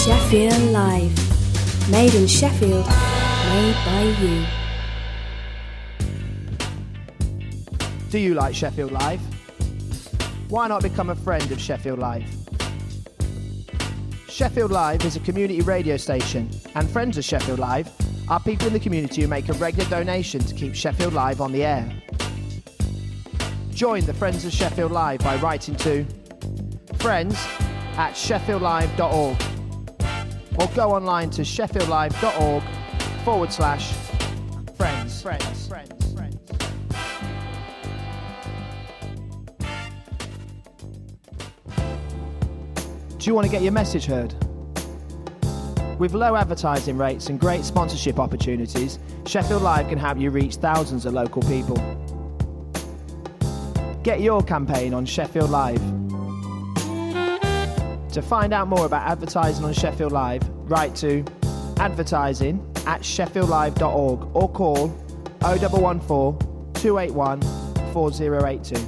Sheffield Live. Made in Sheffield, made by you. Do you like Sheffield Live? Why not become a friend of Sheffield Live? Sheffield Live is a community radio station, and friends of Sheffield Live are people in the community who make a regular donation to keep Sheffield Live on the air. Join the Friends of Sheffield Live by writing to friends@sheffieldlive.org or go online to sheffieldlive.org/friends. Do you want to get your message heard? With low advertising rates and great sponsorship opportunities, Sheffield Live can help you reach thousands of local people. Get your campaign on Sheffield Live. To find out more about advertising on Sheffield Live, write to advertising@sheffieldlive.org or call 0114 281 4082.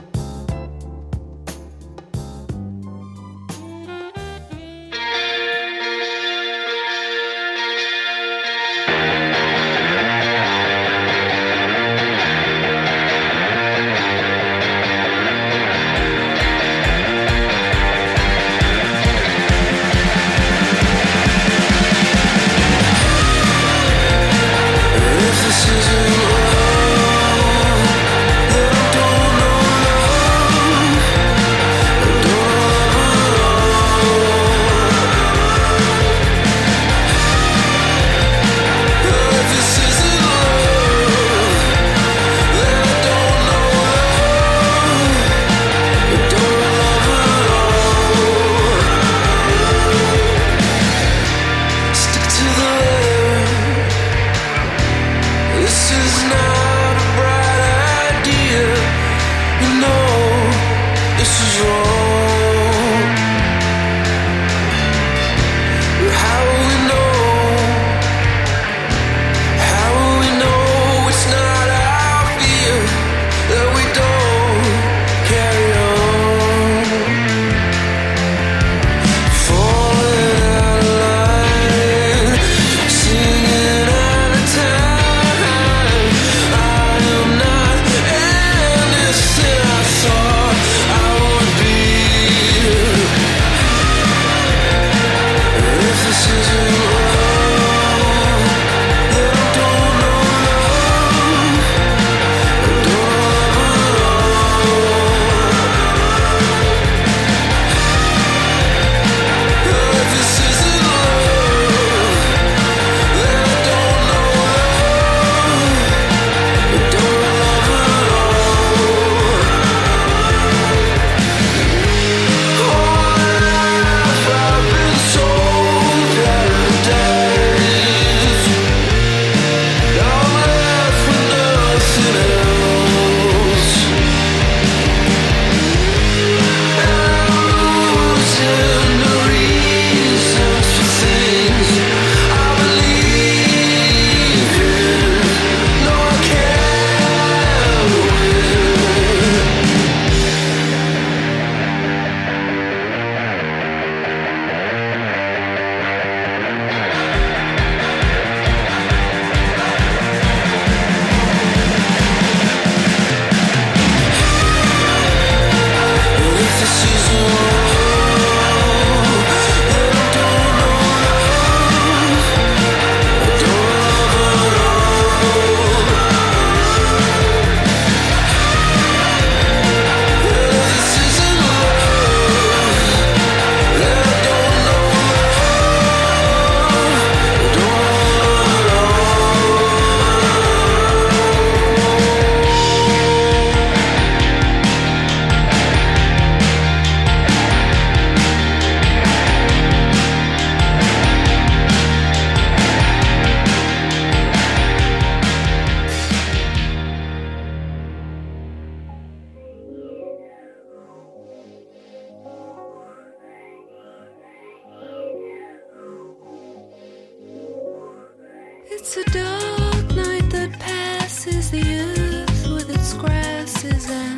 It's a dark night that passes the earth with its grasses and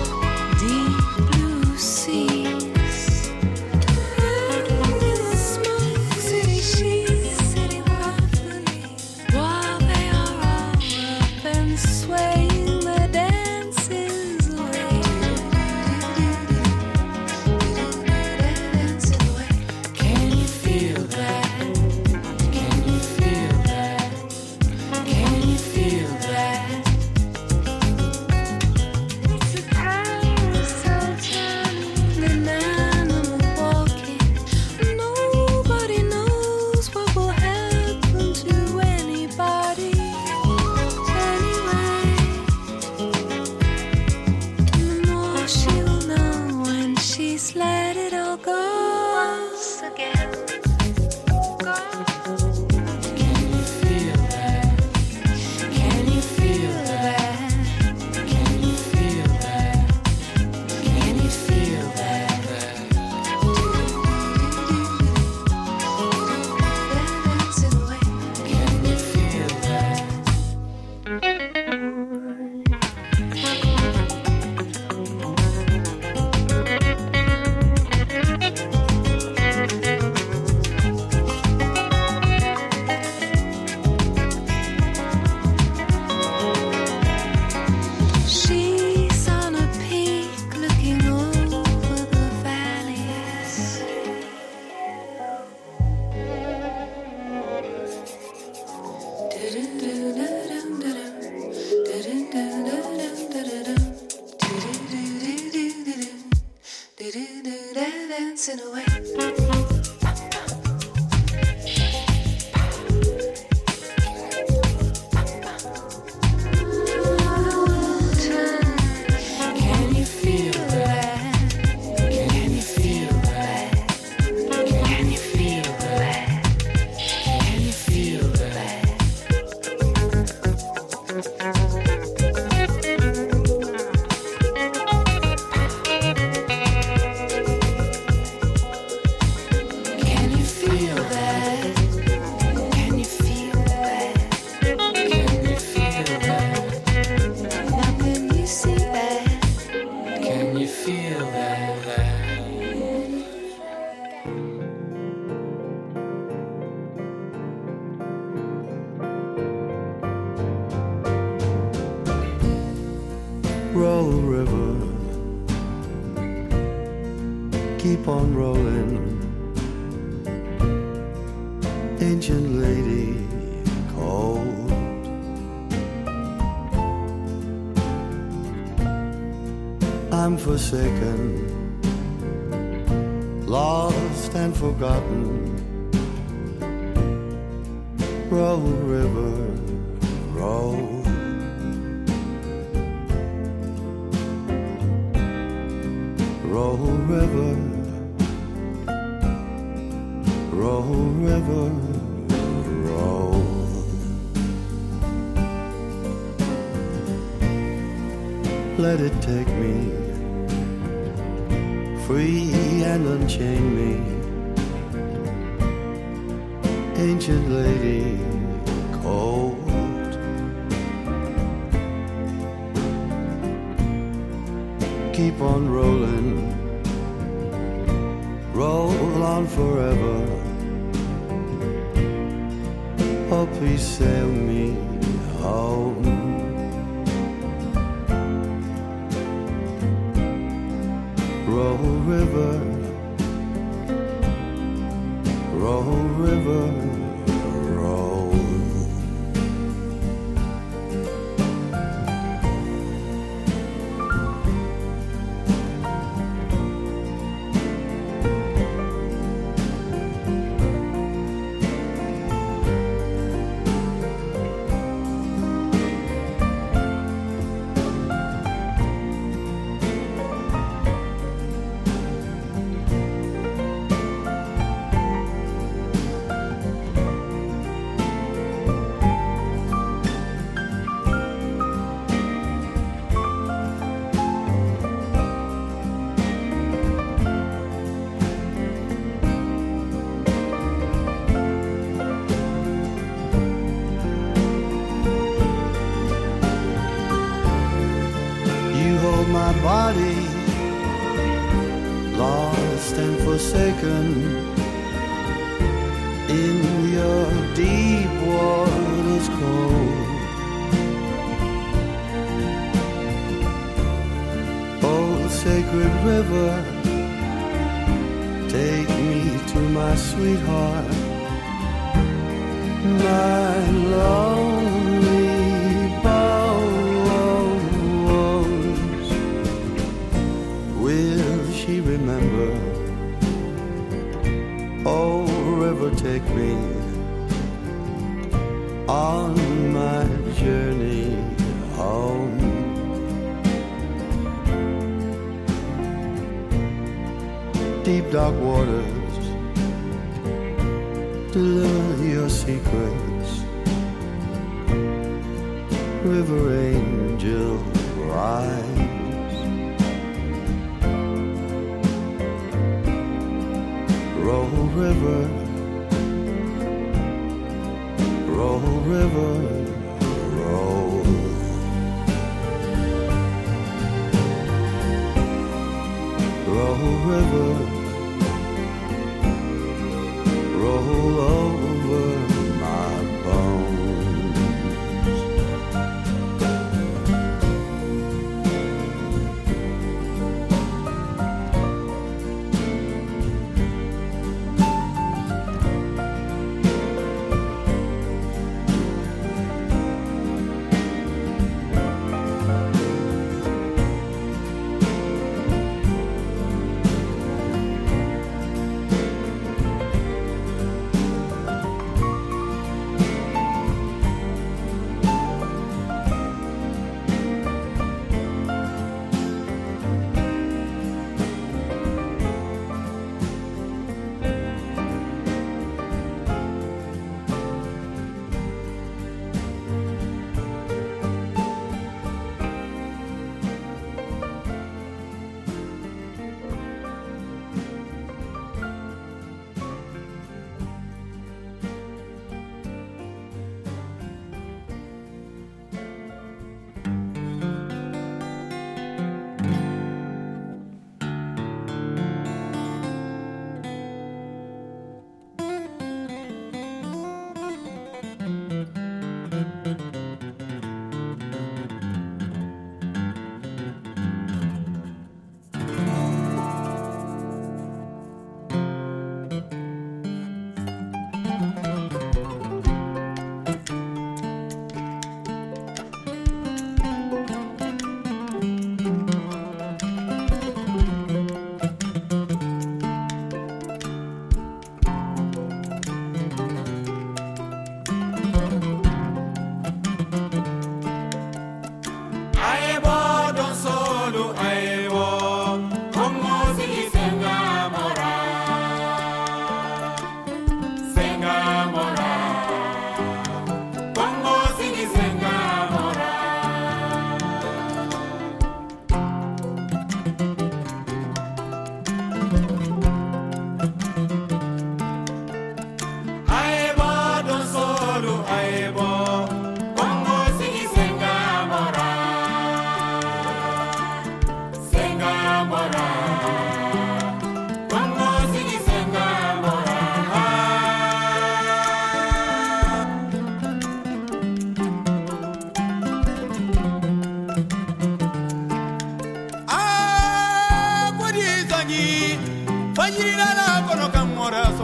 deep blue seas. This Roll, river, keep on rolling. Ancient lady, cold. I'm forsaken, lost and forgotten. Roll, river, roll. Roll, river, roll, river, roll. Let it take me, free and unchain me. Ancient lady, cold. Keep on rolling, roll on forever. Oh, please sail me home. Roll, river, roll, river, roll. My body, lost and forsaken in your deep waters cold. Oh, sacred river, take me to my sweetheart, my lonely she remember. Oh, river, take me on my journey home. Deep dark waters, learn your secrets. River angel, rise. Roll, river, roll, river, roll. Roll, river, roll over my bones.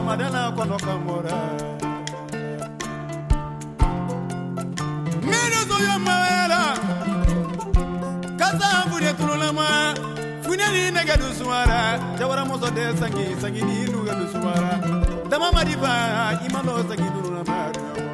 madana kono kamora meno zo yamara kaza fune tululama fune ni nega duswara jawara mozo de sangi ni nuga duswara dama madiba imano sangi tululama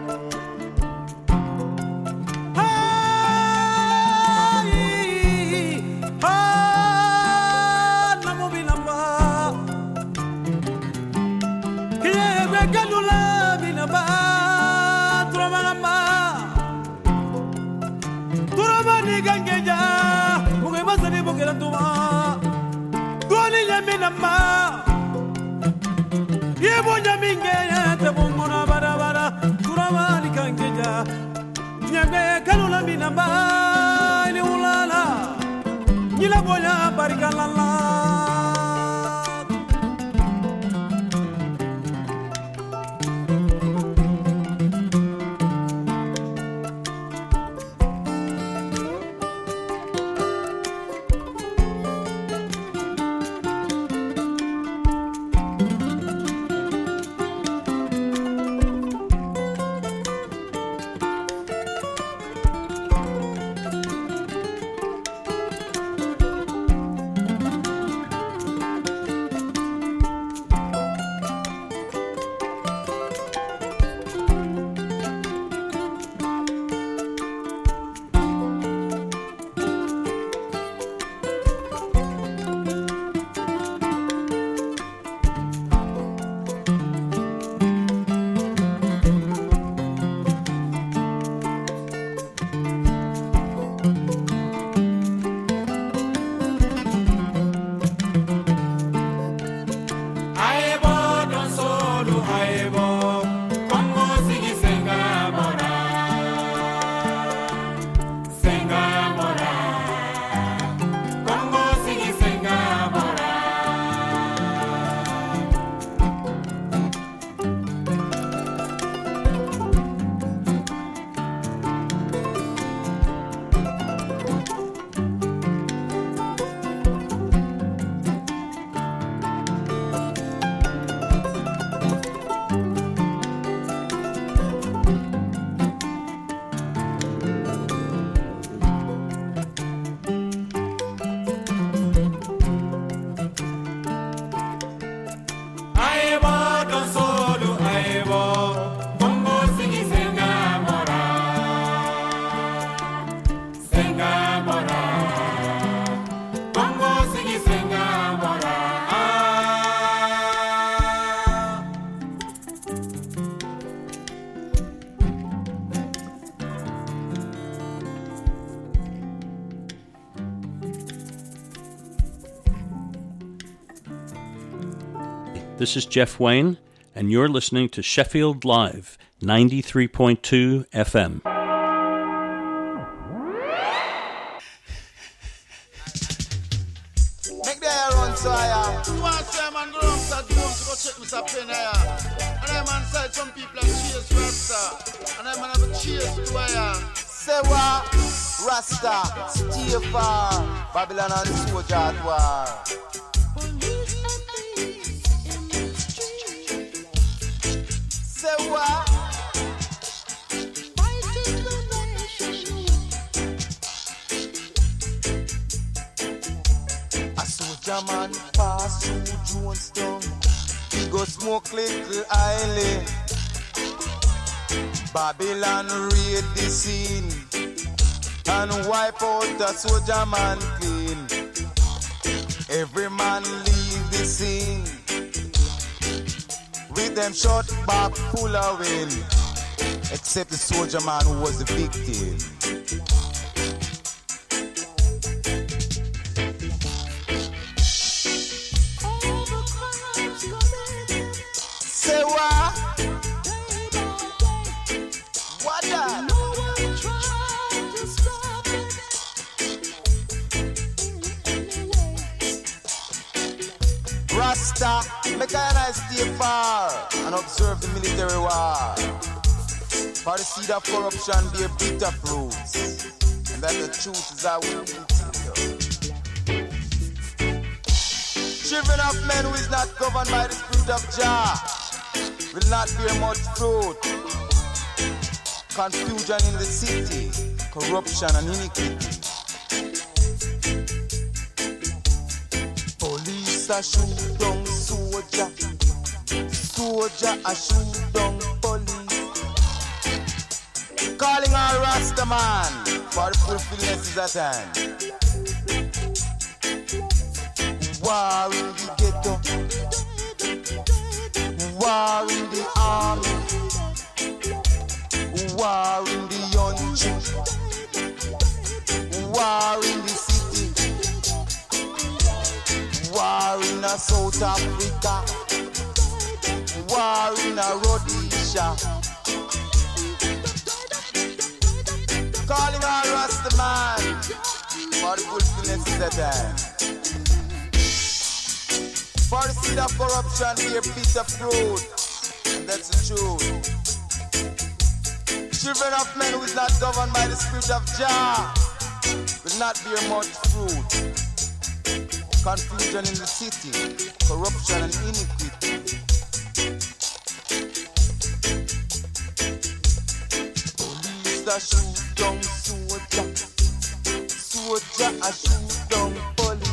This is Jeff Wayne, and you're listening to Sheffield Live, 93.2 FM. Make the air run so I am. You want to say, man, go down to the room to go check Mr. Penn here. And I man said some people have cheers Rasta. And I man have a cheers to I say what? Rasta, stay far. Babylon and soldier at war. Say what? A soldier man pass through Jonestown. He go smoke little island. Babylon raid the scene and wipe out the soldier man clean. Every man leave the scene with them shot back full of wind, except the soldier man who was the victim. Say what? What that? Rasta, make I stay far and observe the military war. For the seed of corruption bear bitter fruits, and that the truth is I will continue. Children of men who is not governed by the spirit of Jah, will not bear much fruit. Confusion in the city, corruption and iniquity. Police a shoot down soldier, soldier a shoot down police. Calling all Rasta man, for the fulfillment is at hand. War in the ghetto, war in the army, war in the country, war in the city, war in South Africa, war in Rhodesia. Calling all Rasta man, for the fulfillment is at hand. For the seed of corruption, bear bitter fruit, and that's the truth. Children of men who is not governed by the spirit of Jah will not bear much fruit. Confusion in the city, corruption and iniquity. Police a shoot down soldier, soldier a shoot down police.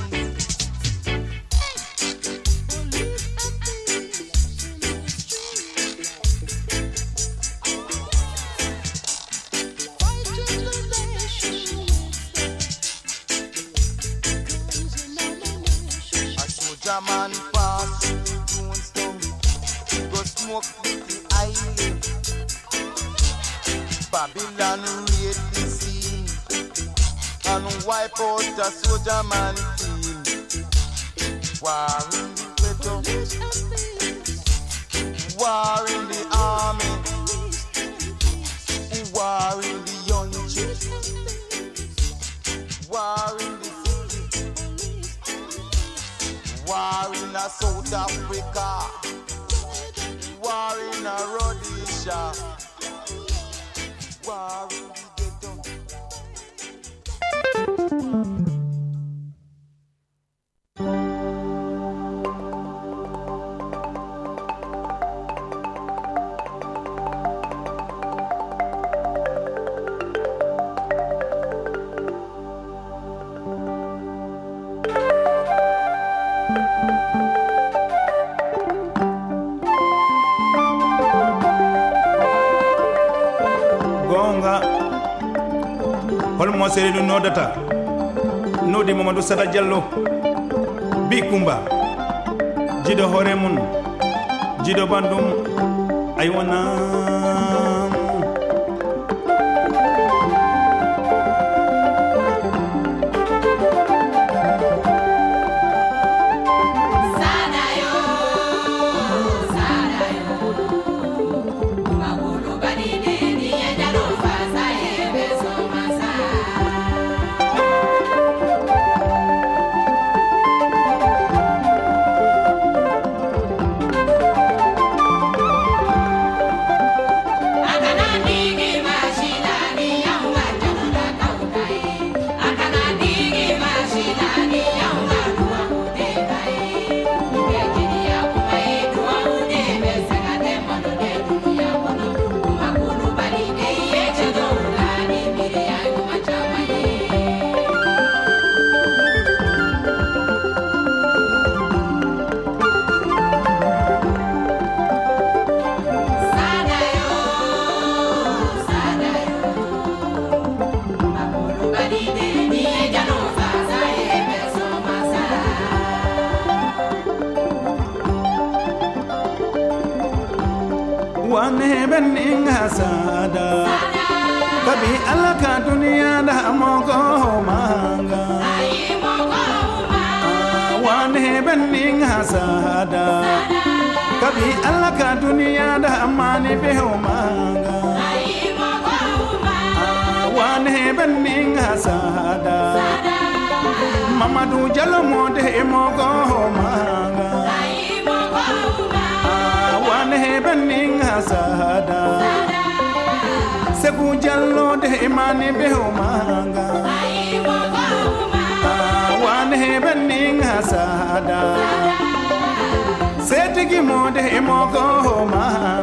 Man pass through Jonestown, go smoke little island. Babylon raid the scene and wipe out the soldier man team. War in the ghetto, war in the army, war in the country, war in the war in South Africa, war in Rhodesia, war in the ghetto. Holmo Seydou Nodata Nodi Mamadou Sada Diallo Bi Kumba Jido Horemun Jido Bandum Aywana bening hasada kabi alaka dunia da mogo manga wane bening hasada kabi alaka dunia da mani be manga wane bening hasada Mamadou Diallo mode mogo manga wane bening hasada Seku Diallo de mani be manga wane bening hasada Setigi mode mogo manga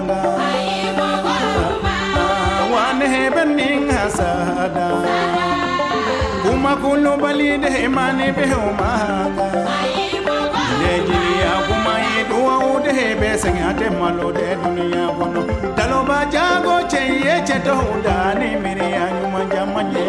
wali de imani be umanga Lejili ya kuma idua ude be sengate malo de dunia kono Daloba jago cheye cheto udani miri anyuma jamanye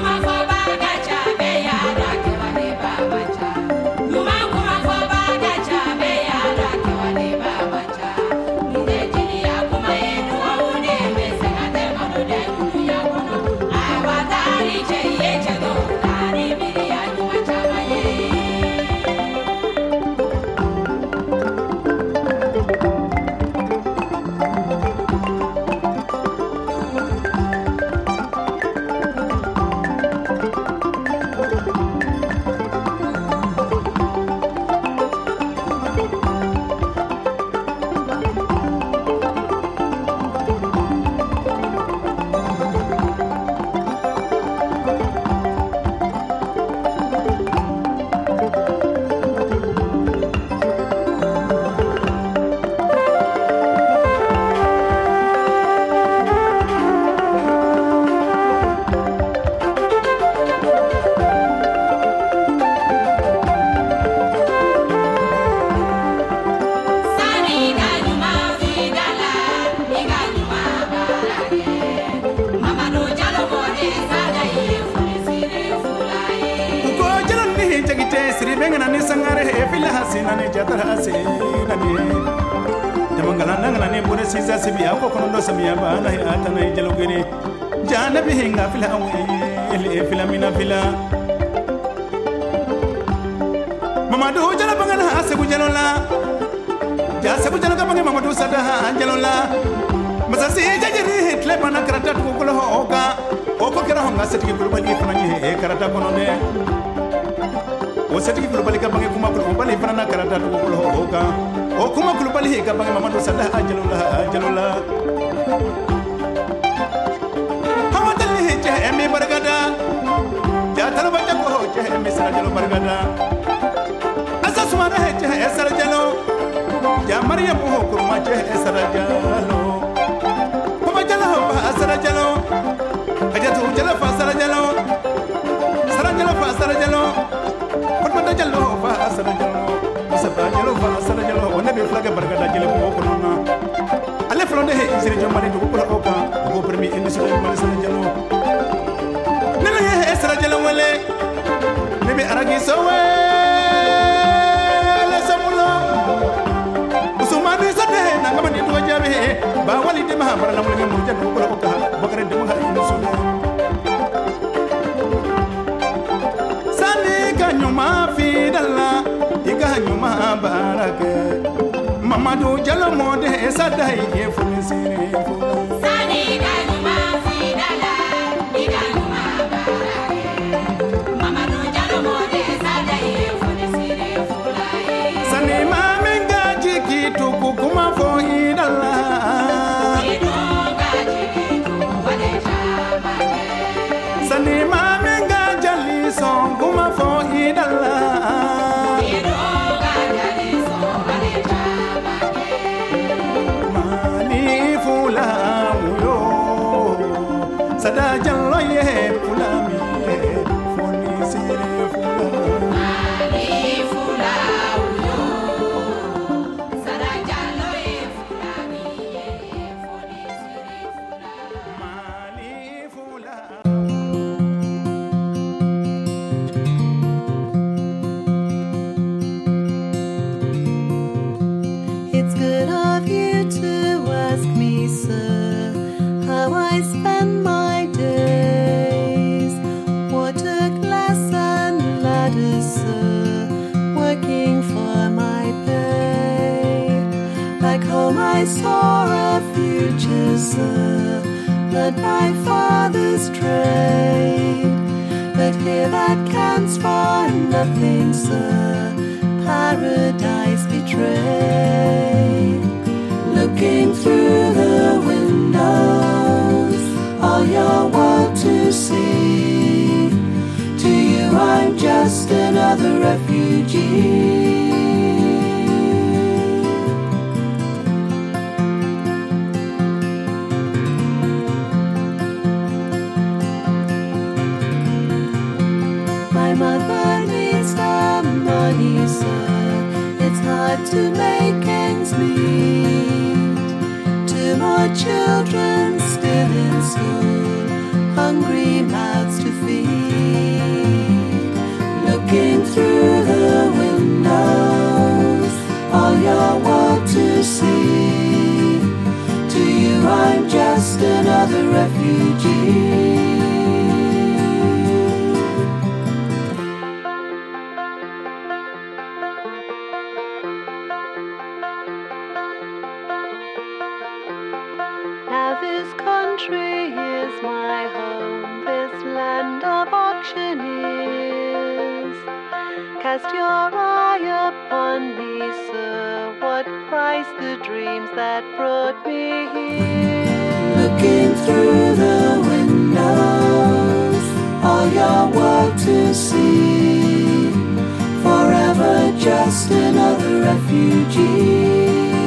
Mamadou Jallo mode esa dai e funisire Sani Ganuma Fidala Iganuma Barake Mamadou Jallo mode esa dai e funisire fulai Sani mamenga jiki tuku kuma fo idala Idonga jiki tuku wale jamage Sani mamenga jali son kuma fo idala Sada jallo ye fulami ye foni sire fulami Ali fulawo Sada jallo ye fulami ye foni sire fulami Ali fulawo It's good of you to ask me, sir, how I spend my days. What a glass and ladder, sir, working for my pay. Back home I saw a future, sir, that my father's trade. But here that counts for nothing, sir, paradise betrayed. Looking through the windows, all your world to see. To you I'm just another refugee. My mother to make ends meet. 2 more children still in school, hungry mouths to feed. Looking through the windows, all your world to see. To you I'm just another refugee. Now this country is my home, this land of auctioneers. Cast your eye upon me, sir, what price the dreams that brought me here? Looking through the windows, all your world to see. Forever just another refugee.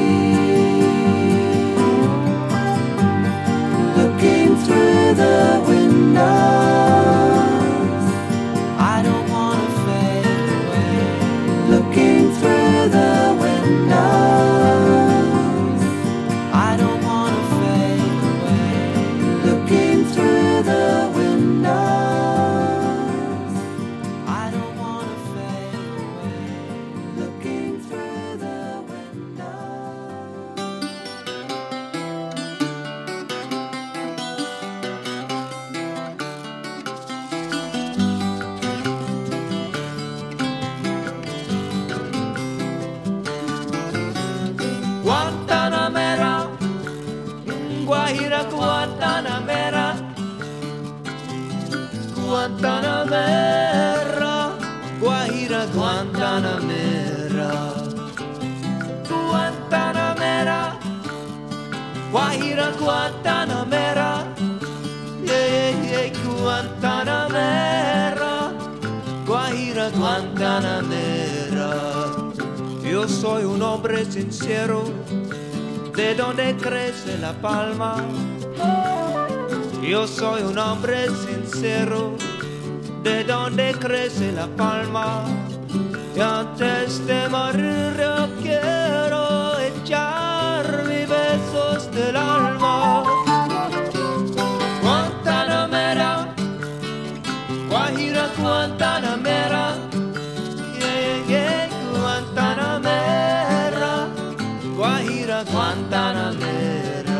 Looking through the windows, I don't wanna fade away. Looking through the windows, I don't wanna fade away. Looking through the windows, I don't wanna fade away. Looking through the windows. Guantanamera, Guajira, Guantanamera, Guantanamera, Guajira, Guantanamera, Guantanamera, Guajira, Guantanamera, Guantanamera, Guajira, Guantanamera. Yo soy un hombre sincero, de donde crece la palma. Yo soy un hombre sincero, de donde crece la palma. Y antes de morir yo quiero echar mis besos del alma. Guantanamera, Guajira, Guantanamera, Guantanamera, Guajira, Guantanamera.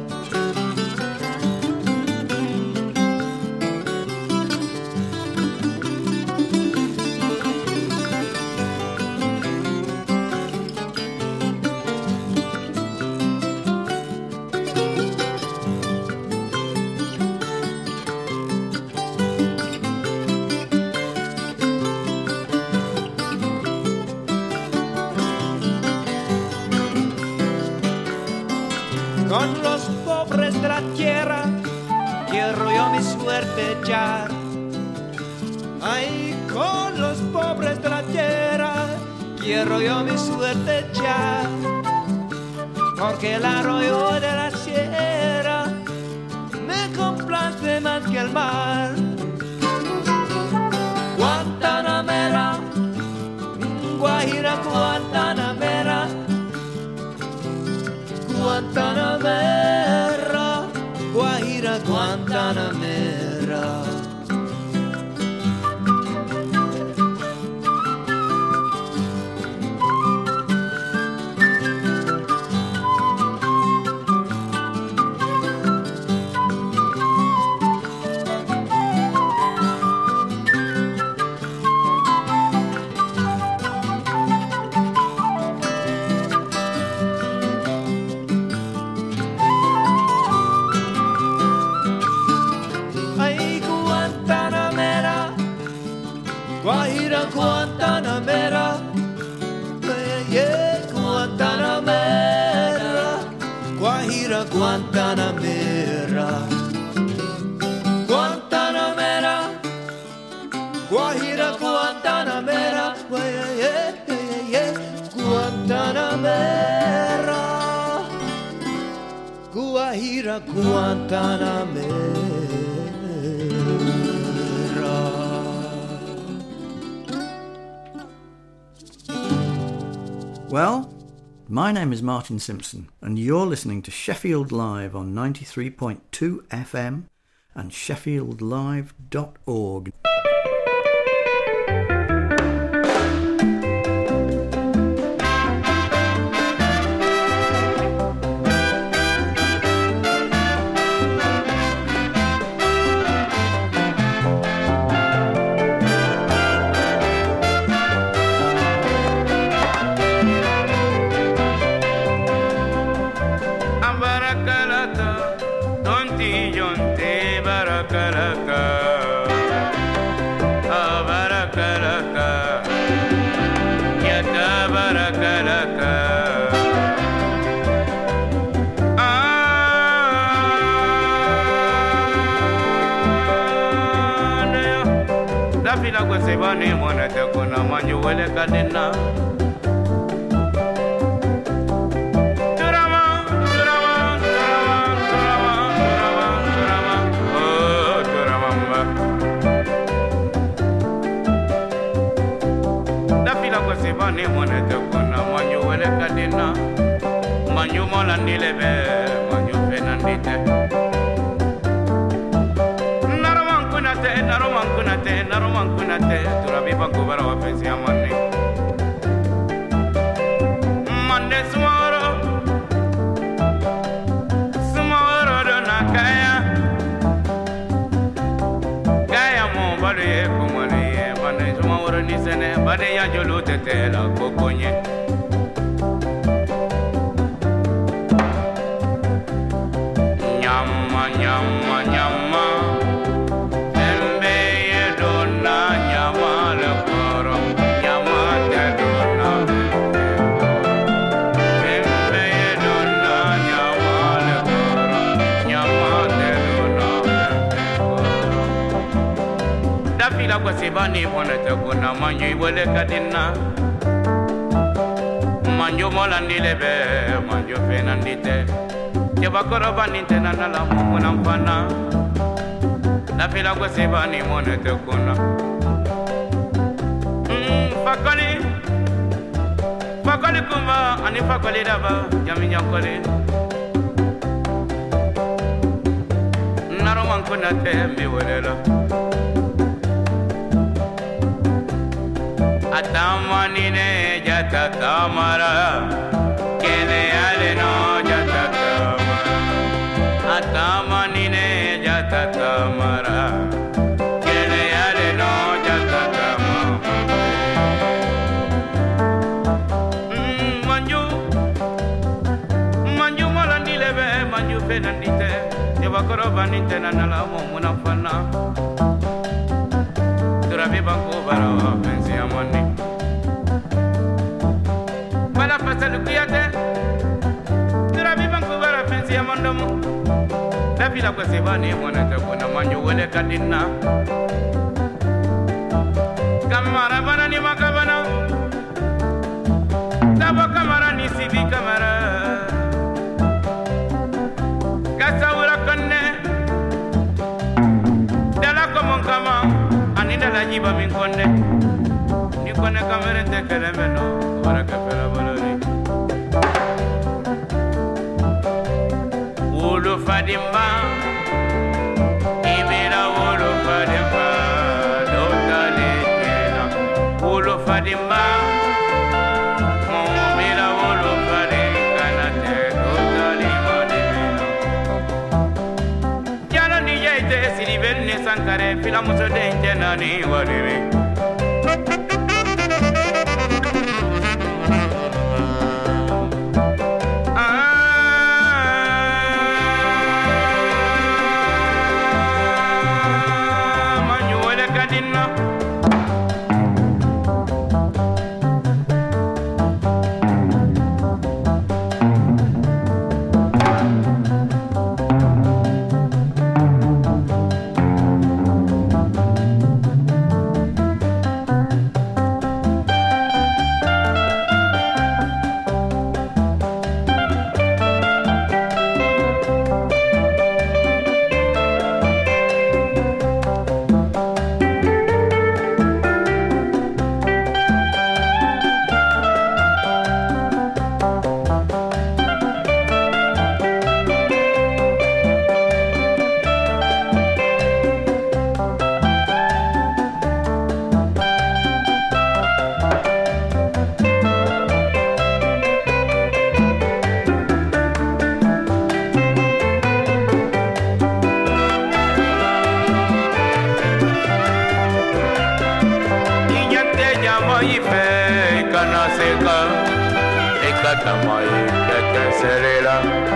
Con los pobres de la tierra quiero yo mi suerte echar. Ay, con los pobres de la tierra quiero yo mi suerte echar. Porque el arroyo de la sierra me complace más que el mar. Guantanamera, Guajira, Guantanamera, Guantanamera, Guajira, Guantanamera. Guajira, Guantanamera, yeah, Guantanamera, Guajira, Guantanamera, Guantanamera, Guajira, Guantanamera, yeah, yeah, Guantanamera, Guajira, Guantanamera. Well, My name is Martin Simpson, and you're listening to Sheffield Live on 93.2 FM and sheffieldlive.org. Sebani mwana tekuna manju wele kadena Turama oh turamamba Dafila kwa sebani mwana tekuna manju wele kadena Manju mola nilebe manju fenandite Naroman kunate turabi bakubara wa pensi amani Mande sumoro dona kaya mo bade kumane mande sumoro ni sene bade ya jolu tetela kokonye nyama kwa sebani mwana tekuna manju iwele kadina manju mola nilebe manju fenandite Kebakoro baninte nanala mumuna mfana Nafila kwa sebani mwana tekuna Fakoli kumba ani fakoli daba Jami nyankoli Naro mankuna tembi welela Atamanine jata kamara Kene ale no jata kamara Atamanine jata kamara Kene ale no jata kamara Manju mala nilebe manju fenandite Kebakoro baninte nanala mumuna fana Turabi banku barawa pensi amani Bala pasal kuyate Turabi banku bara pensi amandamu Dafila kwa sebani mwana tekuna manju wele kadina Kamara bana ni makabana Dabo kamara ni sibi kamara Kasaura konne Dala komon kama Anida la jiba min konne Ni konne kamere te kelemeno Wara kafela balori Wulu fadimba Ibira wulu fadimba Dotale jena Wulu fadimba Mumira wulu fadimba Kanate dotale madimeno Jalo ni jaite siribel ni sankare Fila muso denje nani wadimi ikeserera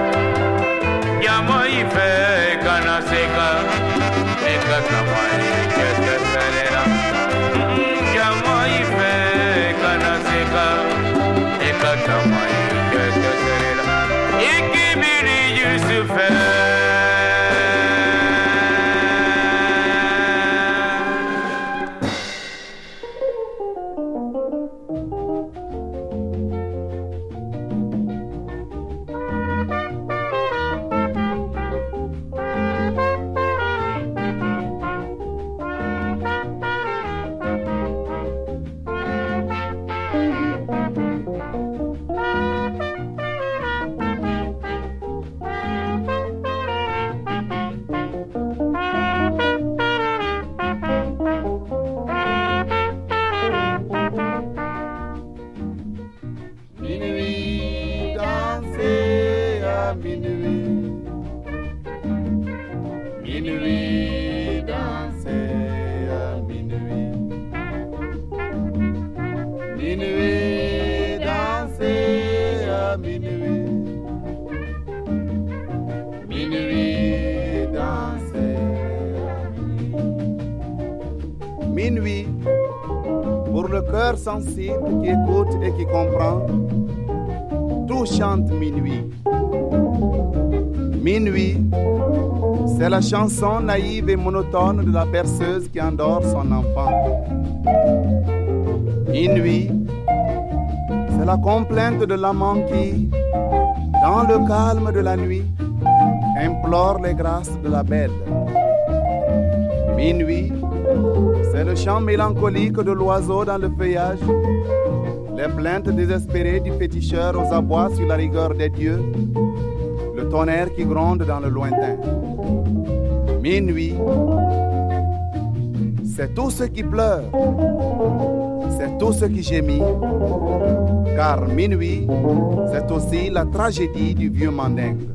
Yamo ife kanaseka Ekatama ikeserera Yamo ife kanaseka Ekatama ikeserera Ikibiri Yusufe Minuit, pour le cœur sensible qui écoute et qui comprend, tout chante minuit. Minuit, c'est la chanson naïve et monotone de la berceuse qui endort son enfant. Minuit, c'est la complainte de l'amant qui, dans le calme de la nuit, implore les grâces de la belle. Minuit, c'est le chant mélancolique de l'oiseau dans le feuillage, les plaintes désespérées du féticheur aux abois sur la rigueur des dieux, le tonnerre qui gronde dans le lointain. Minuit, c'est tout ce qui pleure, c'est tout ce qui gémit, car minuit, c'est aussi la tragédie du vieux mandingue.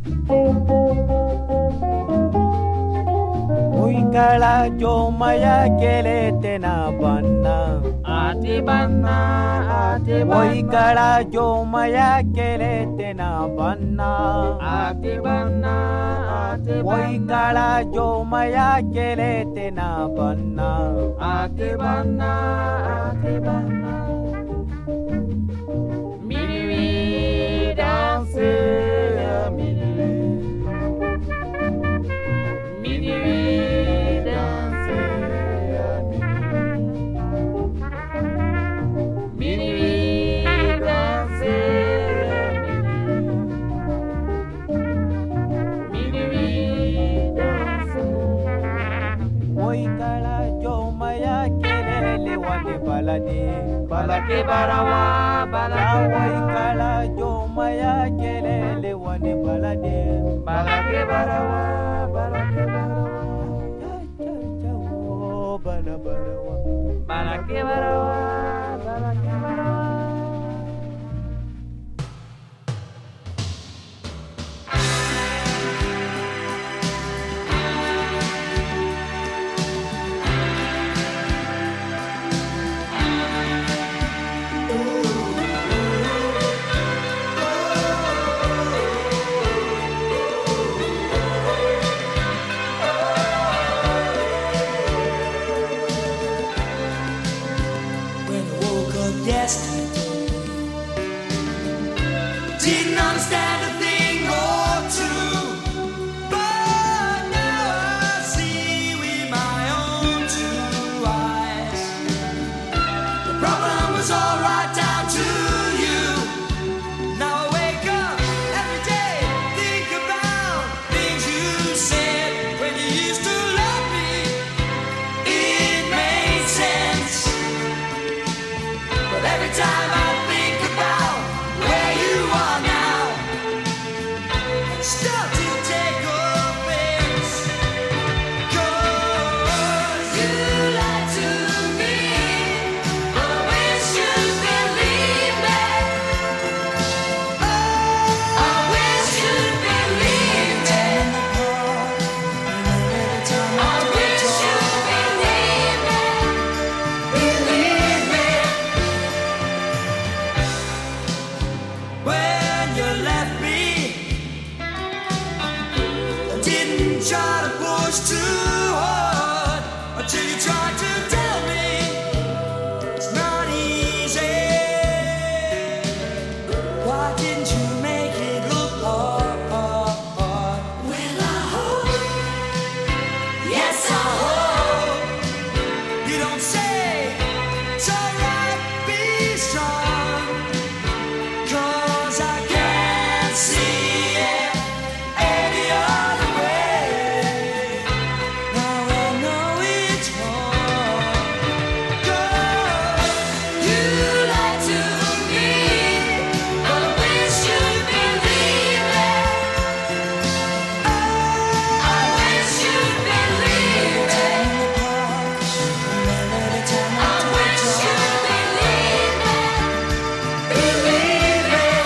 Uikala jomaya kele tena banna ati banna Uikala jomaya kele tena banna ati banna Uikala jomaya kele tena banna ati banna Minuit danser à minuit Minuit danser à minuit Minuit danser à minuit danser Oikala jomaya kelele wale balake barawa Oikala jomaya kelele wale balake barawa Didn't understand a thing or two, but now I see with my own two eyes. The problem was all right down to you. Now I wake up every day, think about things you said when you used to love me. It made sense, but every time I think about where you are now, start to take offense, 'cause you lied to me, but I wish you'd believe me. Oh, I wish you'd believe me. I wish you'd believe me. Believe me. When you left me try to push too hard until you try to tell me it's not easy. Why didn't you make it look hard? Well, I hope, yes, I hope you don't say it's alright, be strong, 'cause I can't see it any other way. Now I know it's wrong, 'cause you lied to me, but I wish you'd believe it. I wish you'd believe it. I wish you'd believe it. Believe it.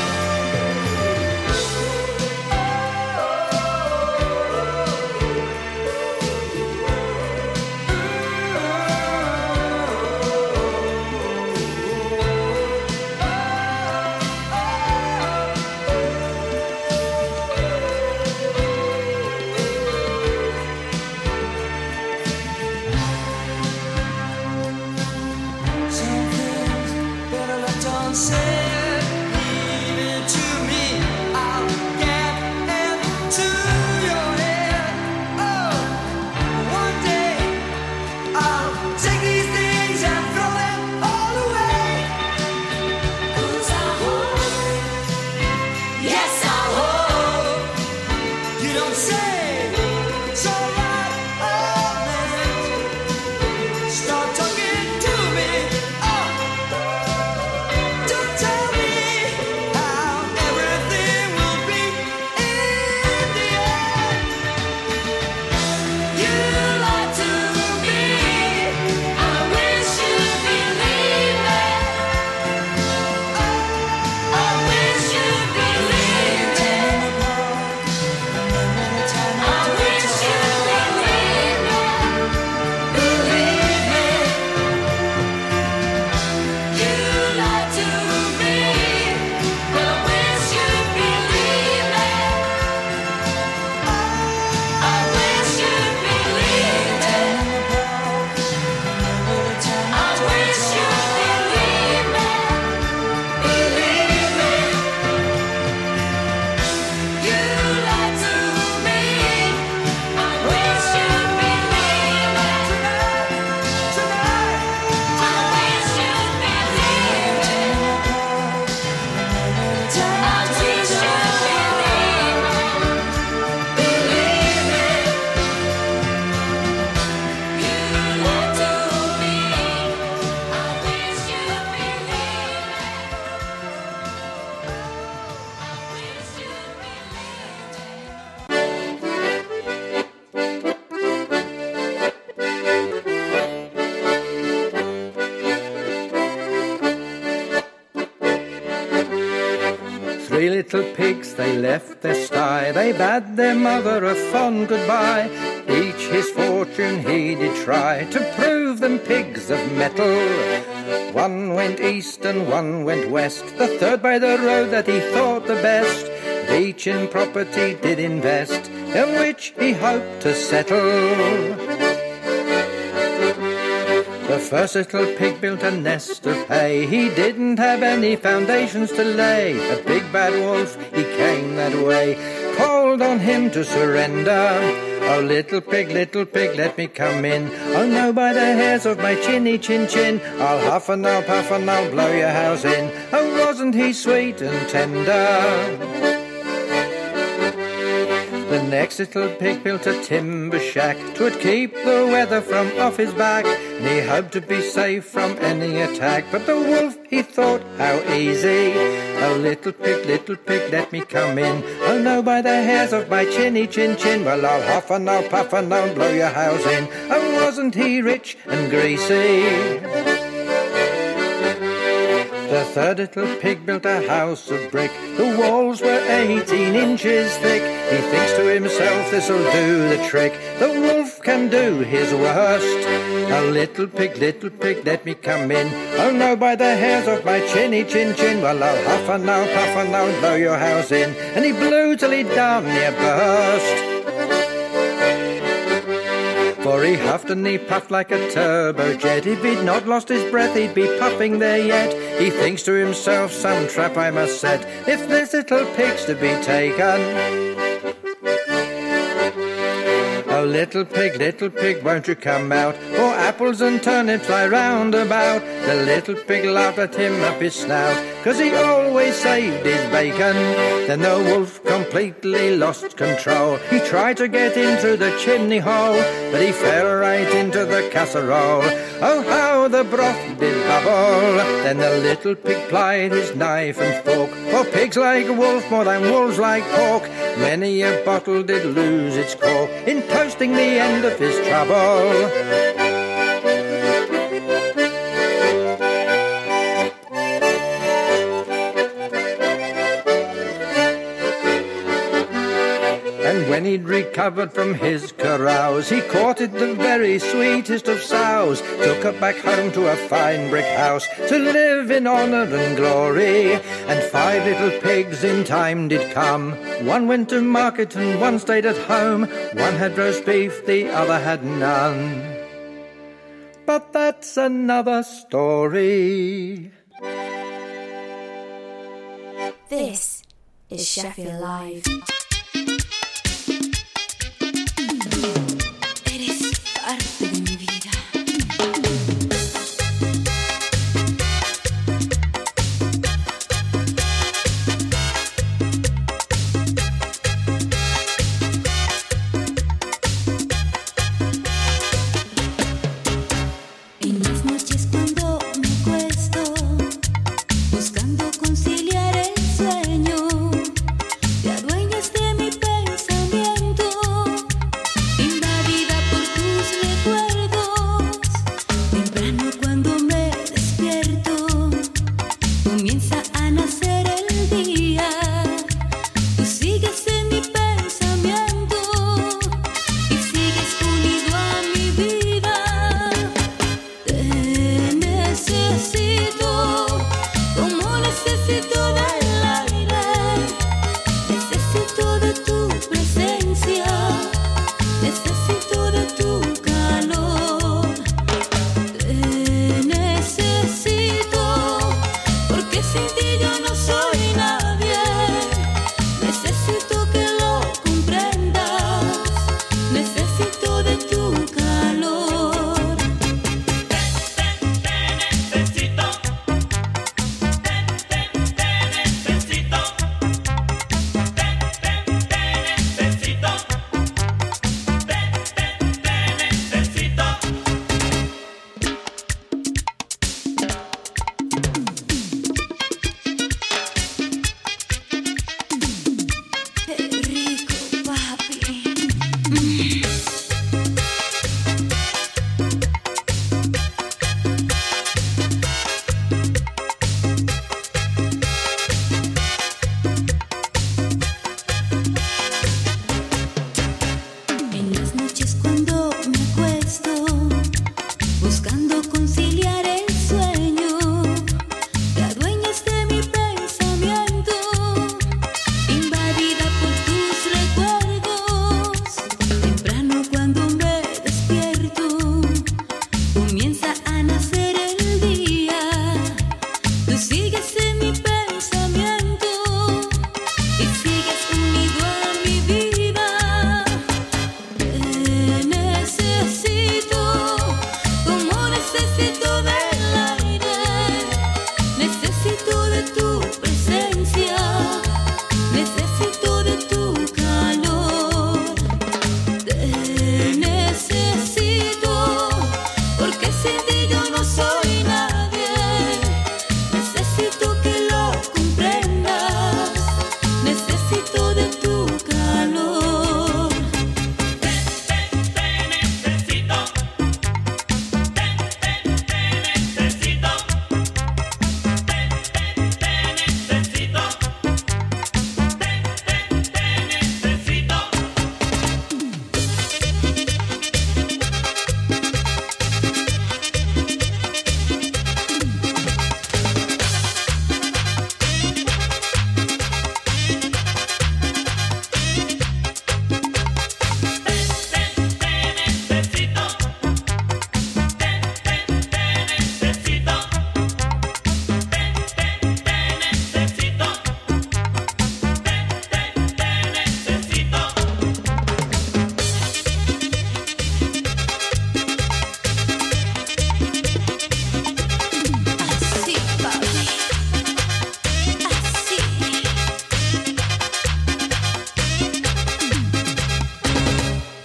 Some things better left unsaid. Leave it to me. I'll get into your head. Oh, one day I'll take these things and throw them all away. 'Cause I hope, yes, I hope you don't say it's alright, oh man. Start talking to me. Oh, don't tell me how everything will be in the end. You lied to me. I wish you'd believe it. I wish you'd believe it. I wish you'd believe it. Believe me. You lied to me, but I wish you'd believe it. I wish you'd believe it. I wish you'd believe it. Believe me. You lied to me. I wish you'd believe it. Tonight. I wish you'd believe it. I wish you'd believe it. Believe me. You lied to me. I wish you'd believe Three little pigs, they left their sty. They bade their mother a fond goodbye. Each his fortune he did try to prove them pigs of metal. One went east and one went west, the third by the road that he thought the best. Each in property did invest, in which he hoped to settle. The first little pig built a nest of hay. He didn't have any foundations to lay. A big bad wolf, he came that way, called on him to surrender. Oh, little pig, let me come in. Oh, no, by the hairs of my chinny chin chin, I'll huff and I'll puff and I'll blow your house in. Oh, wasn't he sweet and tender? The next little pig built a timber shack, 'twould keep the weather from off his back, and he hoped to be safe from any attack. But the wolf, he thought, how easy. Oh, little pig, let me come in. Oh, no, by the hairs of my chinny chin chin, well, I'll huff and I'll puff and I'll blow your house in. Oh, wasn't he rich and greasy? The third little pig built a house of brick. The walls were 18 inches thick. He thinks to himself, this'll do the trick. The wolf can do his worst. Oh, little pig, let me come in. Oh, no, by the hairs of my chinny chin chin, well, I'll huff and I'll puff and I'll blow your house in. And he blew till he darn near burst. For he huffed and he puffed like a turbojet. If he'd not lost his breath, he'd be puffing there yet. He thinks to himself, some trap I must set, if this little pig's to be taken. Oh, little pig, won't you come out? For apples and turnips lie round about. The little pig laughed at him up his snout, 'cause he always saved his bacon. Then the wolf completely lost control. He tried to get in through the chimney hole, but he fell right into the casserole. Oh, how the broth did bubble. Then the little pig plied his knife and fork. For pigs like wolf more than wolves like pork. Many a bottle did lose its cork in toasting the end of his trouble. And when he'd recovered from his carouse, he courted the very sweetest of sows, took her back home to a fine brick house, to live in honour and glory. And 5 little pigs in time did come. One went to market and one stayed at home. One had roast beef, the other had none. But that's another story. This is Sheffield Live. Eres parte de mi vida. En las noches cuando me acuesto, buscando conciliar el sueño, te adueñas de mi pensamiento, invadida por tus recuerdos. Temprano cuando me despierto, comienza a nacer el día. Tú sigues en mi pensamiento y sigues unido a mi vida. Te necesito como necesito del aire, necesito de tu presencia, necesito de tu calor. Te necesito porque sin ti yo no soy nadie. Necesito que lo comprendas, necesito de tu calor. Necesito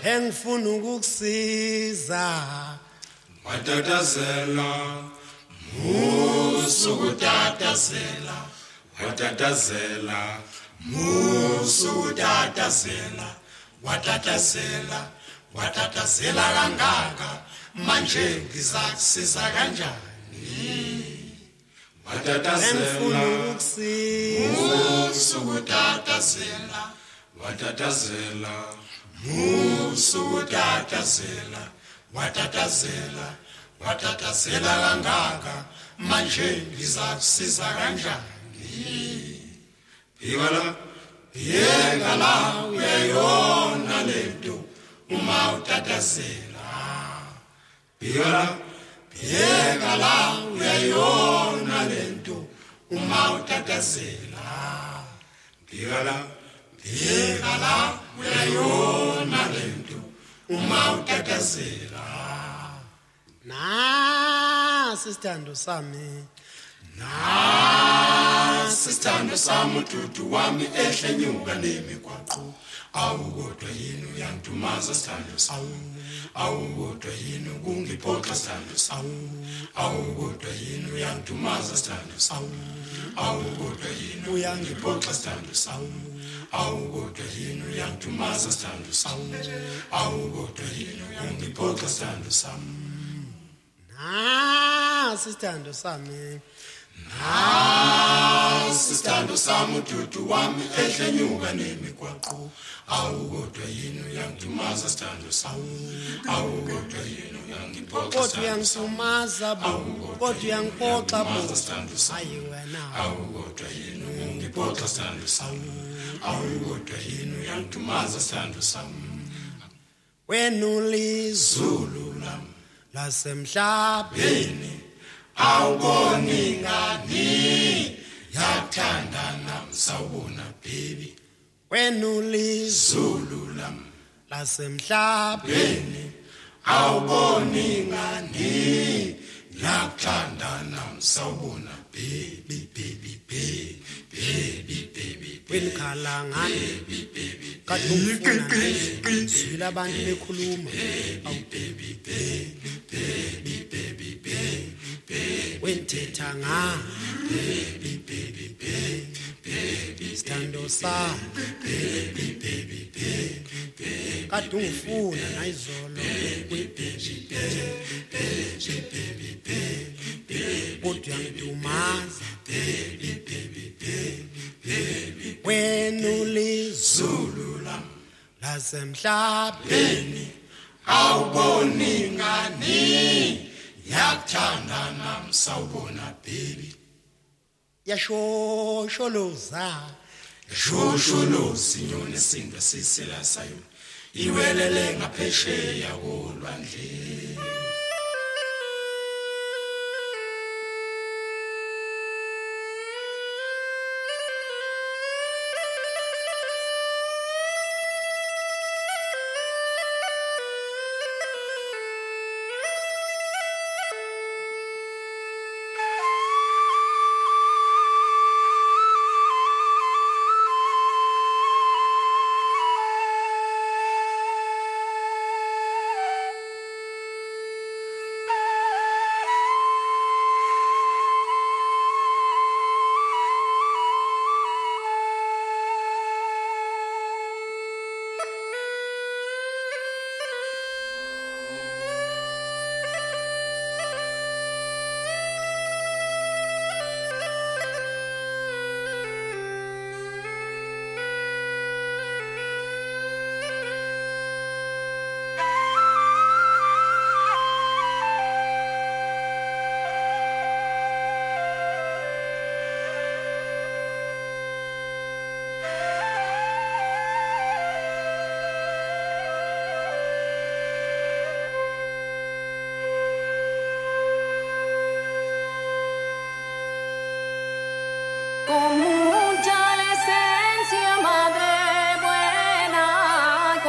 engifuna ukukusiza watatazela musukutatazela watatazela musukutatazela watatazela watatazela kangaka manje ngizakusiza kanjani watatazela musukutatazela watatazela musukutatazela watatazela watatazela kangaka manje ngizakusiza kanjani phika la uyayona lento uma utatazela phika la uyayona lento uma utatazela phika la uyayona lento uma utatazela nasi sithando sami nasi sithando sami ududu wami ehlenyuka nemigwaqo awukodwa yini uyangidumaza sithando sami awukodwa yini kungiphoxa sithando sami awukodwa yini uyangidumaza sithando sami awukodwa yini uyangiphoxa sithando sami awukodwa yini uyangidumaza sithando sami awukodwa yini uyangiphoxa sithando sami nasi sithando sami nasi sithando sami ududu wami ehlenyuka nemigwaqo awukodwa yini uyangidumaza sithando sami awukodwa yini uyangiphoxa kodwa uyangisumaza bo kodwa uyangiphoxa bo hayi wena awukodwa yini uyangiphoxa sithando sami awukodwa yini uyangidumaza sithando sami wena ulizulu lami lasemhlabeni awuboni ngani yathanda namsawubona baby wena ulizulu lami lasemhlabeni awuboni ngani yathanda namsawubona baby baby baby baby baby wenkhalangani kadufuna sila abantu bekhuluma baby baby baby baby baby wenthetha nga baby baby baby baby sithando sami baby baby baby kade ungifuna nayizolo kodwa uyangidumaza wena ulizulu lasemhlabeni awuboni ngani yakuthanda namsawubona baby yashosholoza shosholozi nyoni sindwe sisela sayo iwelele ngaphesheya kolwandle